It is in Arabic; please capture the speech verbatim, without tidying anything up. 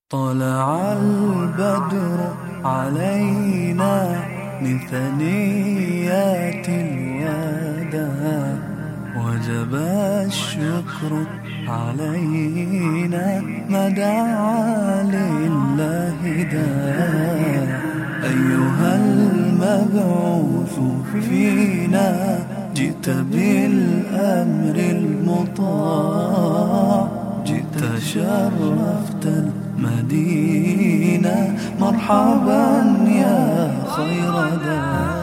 طلع البدر علينا من ثنيات الوداع، وجب الشكر علينا ما دعا لله داع. أيها المبعوث فينا جئت بالأمر المطاع، جئت شرفت المدينة، مرحبا يا خير داع.